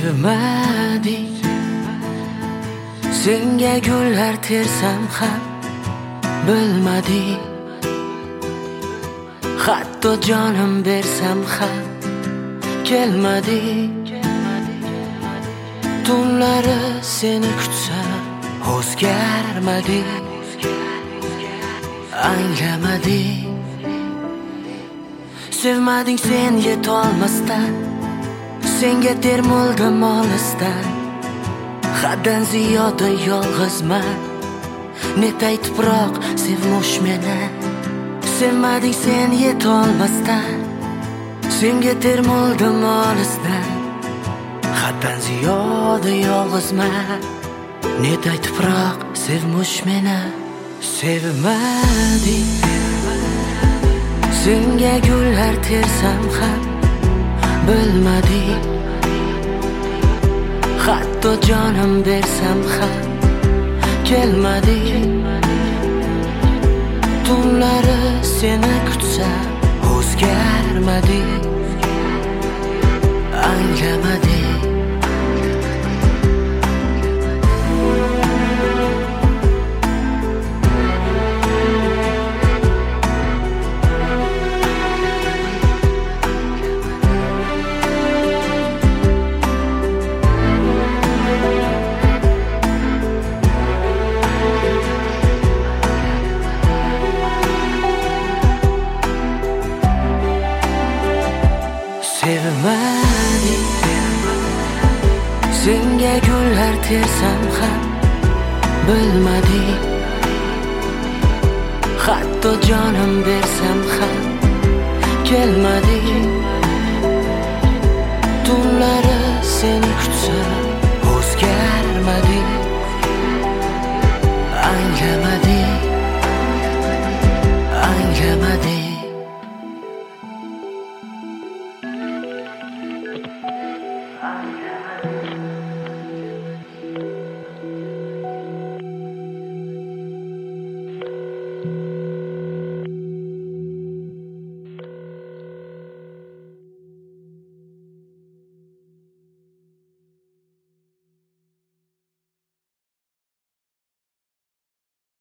Sevmading, senga gullar tersam ham bilmading. Hatto jonim bersam ham kelmading. Tunlari seni kutsam o'zgarmading, anglamading. Sevmading sen yetolmasdan, senga termuldim olisdan. Haddan ziyoda yolg'izman, netay tuproq sevmush meni. Sevmading sen yetolmasdan, senga termuldim olisdan. Haddan ziyoda yolg'izman, netay tuproq sevmush meni. Sevmading, senga gullar tersam ham bilmading. Hatto jonim bersam ham kelmading. Tunlari seni kutsam o'zgarmading, anglamading. Sevmading, senga gullar tersam ham bilmading. Hatto jonim bersam ham kelmading.